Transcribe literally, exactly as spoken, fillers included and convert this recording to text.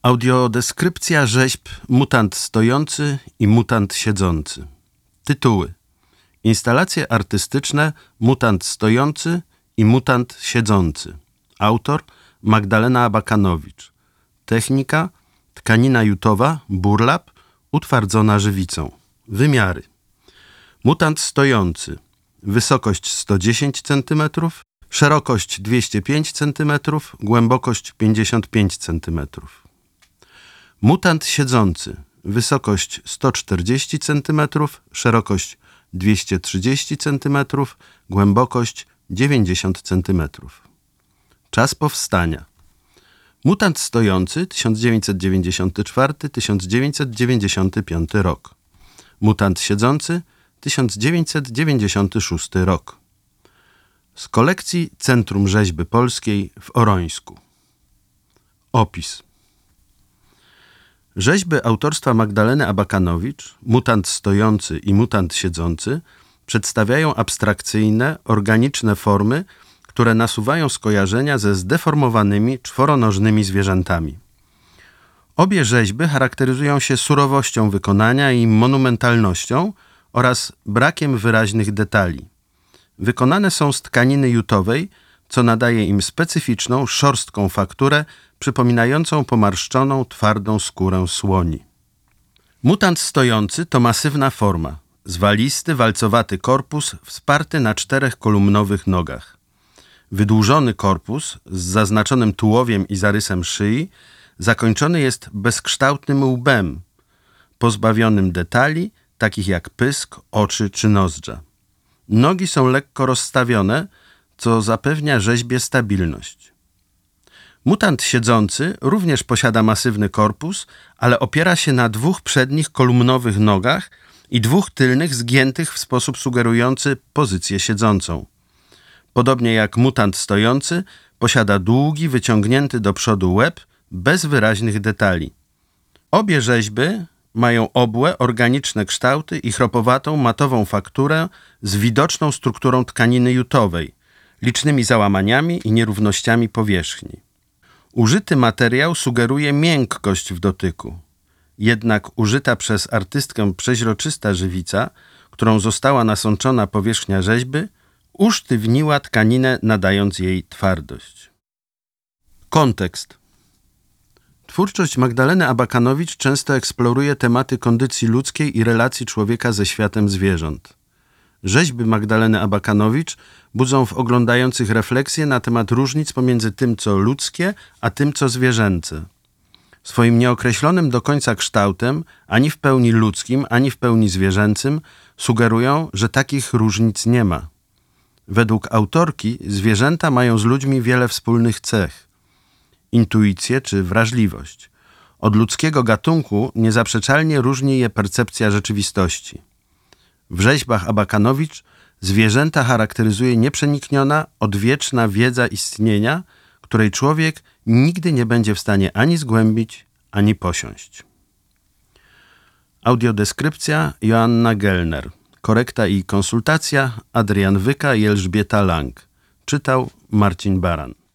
Audiodeskrypcja rzeźb Mutant stojący i Mutant siedzący. Tytuły: Instalacje artystyczne Mutant stojący i Mutant siedzący. Autor Magdalena Abakanowicz. Technika: tkanina jutowa, burlap, utwardzona żywicą. Wymiary: Mutant stojący. Wysokość sto dziesięć centymetrów, szerokość dwieście pięć centymetrów, głębokość pięćdziesiąt pięć centymetrów. Mutant siedzący. Wysokość sto czterdzieści centymetrów, szerokość dwieście trzydzieści centymetrów, głębokość dziewięćdziesiąt centymetrów. Czas powstania: Mutant stojący tysiąc dziewięćset dziewięćdziesiąty czwarty do tysiąc dziewięćset dziewięćdziesiątego piątego rok. Mutant siedzący tysiąc dziewięćset dziewięćdziesiąty szósty rok. Z kolekcji Centrum Rzeźby Polskiej w Orońsku. Opis. Rzeźby autorstwa Magdaleny Abakanowicz, Mutant stojący i Mutant siedzący, przedstawiają abstrakcyjne, organiczne formy, które nasuwają skojarzenia ze zdeformowanymi, czworonożnymi zwierzętami. Obie rzeźby charakteryzują się surowością wykonania i monumentalnością oraz brakiem wyraźnych detali. Wykonane są z tkaniny jutowej, co nadaje im specyficzną, szorstką fakturę, przypominającą pomarszczoną, twardą skórę słoni. Mutant stojący to masywna forma, zwalisty, walcowaty korpus wsparty na czterech kolumnowych nogach. Wydłużony korpus z zaznaczonym tułowiem i zarysem szyi zakończony jest bezkształtnym łbem, pozbawionym detali, takich jak pysk, oczy czy nozdrza. Nogi są lekko rozstawione, co zapewnia rzeźbie stabilność. Mutant siedzący również posiada masywny korpus, ale opiera się na dwóch przednich kolumnowych nogach i dwóch tylnych zgiętych w sposób sugerujący pozycję siedzącą. Podobnie jak mutant stojący, posiada długi, wyciągnięty do przodu łeb bez wyraźnych detali. Obie rzeźby mają obłe, organiczne kształty i chropowatą, matową fakturę z widoczną strukturą tkaniny jutowej, licznymi załamaniami i nierównościami powierzchni. Użyty materiał sugeruje miękkość w dotyku. Jednak użyta przez artystkę przeźroczysta żywica, którą została nasączona powierzchnia rzeźby, usztywniła tkaninę, nadając jej twardość. Kontekst. Twórczość Magdaleny Abakanowicz często eksploruje tematy kondycji ludzkiej i relacji człowieka ze światem zwierząt. Rzeźby Magdaleny Abakanowicz budzą w oglądających refleksję na temat różnic pomiędzy tym, co ludzkie, a tym, co zwierzęce. Swoim nieokreślonym do końca kształtem, ani w pełni ludzkim, ani w pełni zwierzęcym, sugerują, że takich różnic nie ma. Według autorki zwierzęta mają z ludźmi wiele wspólnych cech. Intuicję czy wrażliwość. Od ludzkiego gatunku niezaprzeczalnie różni je percepcja rzeczywistości. W rzeźbach Abakanowicz zwierzęta charakteryzuje nieprzenikniona, odwieczna wiedza istnienia, której człowiek nigdy nie będzie w stanie ani zgłębić, ani posiąść. Audiodeskrypcja Joanna Gelner. Korekta i konsultacja Adrian Wyka i Elżbieta Lang. Czytał Marcin Baran.